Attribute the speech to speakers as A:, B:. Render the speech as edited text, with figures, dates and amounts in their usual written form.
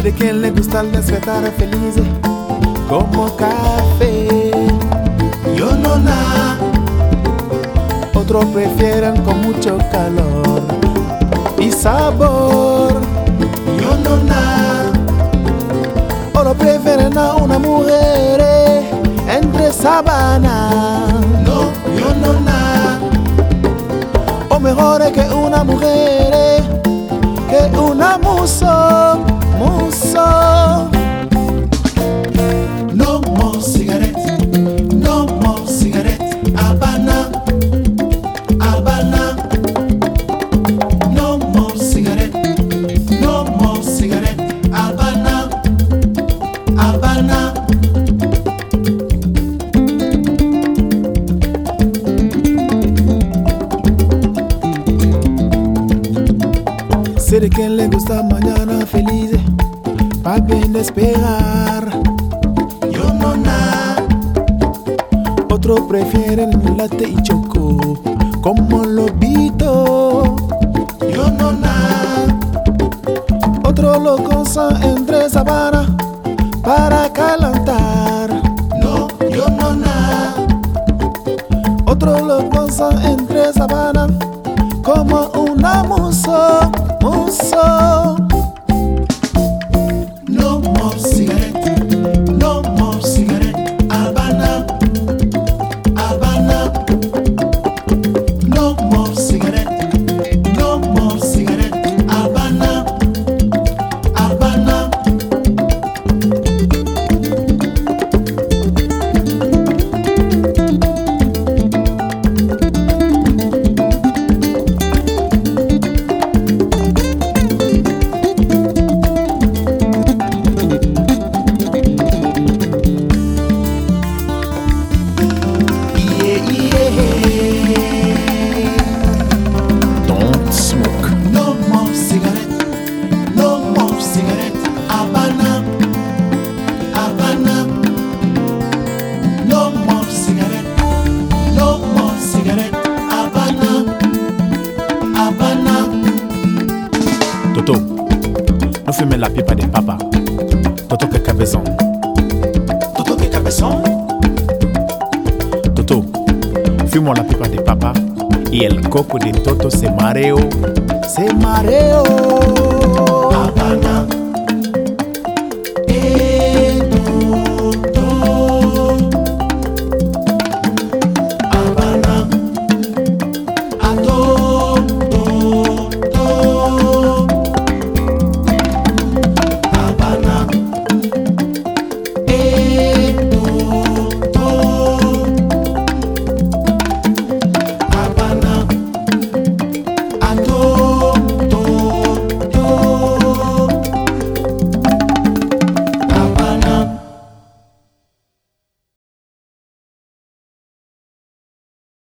A: Sé de quien le gusta el despertar feliz como café. Yo no nada. Otros prefieren con mucho calor y sabor. Yo no nada. Otros prefieren a una mujer entre sabana. No, yo no nada. O mejor que una mujer que una muso. No more cigarette, no more cigarette, Habana, Habana. No more cigarette, no more cigarette, Habana, Habana. Sé de quien le gusta mañana feliz pa' bien despegar. Yo no nada. Otros prefieren latte y choco como lobito. Yo no nada. Otros lo gozan entre sabana para calentar. No, yo no nada. Otros lo gozan entre sabana como una muso. No more cigarette, no more cigarette, Habana, Habana. No more cigarette, no more cigarette, Habana, Habana. Don't smoke. No more cigarette, no more cigarette, Habana, Habana. No more cigarette, no more cigarette, Habana, Habana. Toto, nous fumons la pipa des papas. Toto que cabezon. Toto que cabezon. Toto, fumons la pipa des papas. Y el coco de Toto se mareo. Se mareo. Habana.